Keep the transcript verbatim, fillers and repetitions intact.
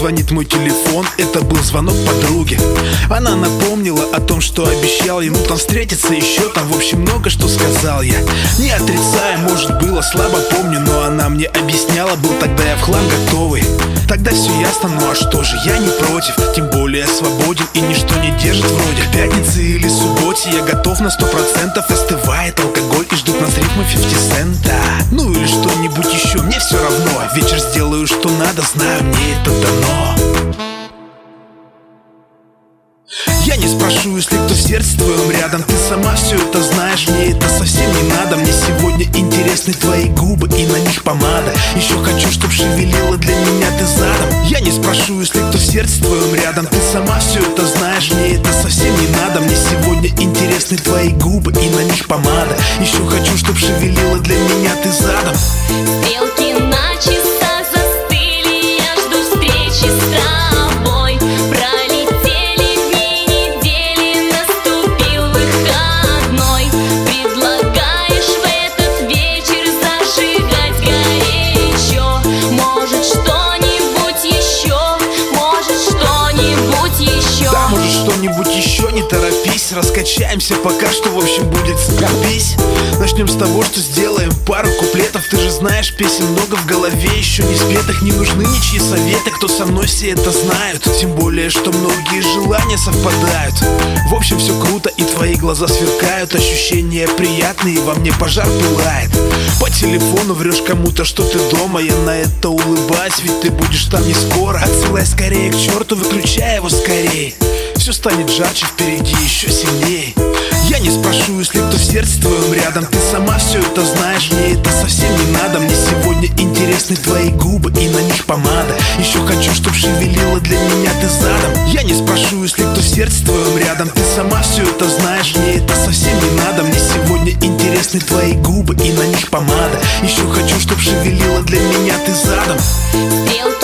звонит мой телефон. Это был звонок подруги. Она напомнила о том, что обещал ему там встретиться еще. Там в общем много что сказал я. Не отрицая, может было слабо помню, но она мне объясняла, был тогда я в хлам готовый. Тогда все ясно, ну а что же, я не против. Тем более свободен и ничто не держит вроде. В пятнице или субботе я готов на сто процентов. Остывает алкоголь и ждут нас рифмы фифти сента. Ну или что-нибудь еще, мне все равно. Вечер сделаю что надо, знаю, мне это дано. Я не спрошу, если кто в сердце твоем рядом. Ты сама все это знаешь, мне это совсем не надо. Мне сегодня интересны твои губы и на них помада. Еще хочу, чтоб шевелила для меня ты задом. Я не спрошу, если кто в сердце твоем рядом. Ты сама все это знаешь, мне это совсем не надо. Мне сегодня интересны твои губы и на них помада. Еще хочу, чтоб шевелила для меня ты задом. Стрелки на часах застыли, я жду встречи с тобой. Пролетели дни, недели, наступил выходной. Предлагаешь в этот вечер зажигать горячо. Может что-нибудь еще, может что-нибудь еще. Да, может что-нибудь еще, не торопись. Раскачаемся пока что, в общем будет скопись. Начнем с того, что сделаем пару куплетов. Ты же знаешь, песен много в голове, еще не спетых. Не нужны ничьи советы, кто со мной все это знают. Тем более, что многие желания совпадают. В общем, все круто, и твои глаза сверкают. Ощущения приятные, во мне пожар пылает. По телефону врешь кому-то, что ты дома. Я на это улыбаюсь, ведь ты будешь там не скоро. Отсылай скорее к черту, выключай его скорее. Все станет жарче впереди, еще сильнее. Я не спрошу, если кто в сердце твоем рядом. Ты сама все это знаешь, мне это совсем не надо. Мне сегодня интересны твои губы и на них помада. Еще хочу, чтоб шевелила для меня ты задом. Я не спрошу, если кто в сердце твоем рядом. Ты сама все это знаешь, мне это совсем не надо. Мне сегодня интересны твои губы и на них помада. Еще хочу, чтоб шевелила для меня ты задом. Стрелки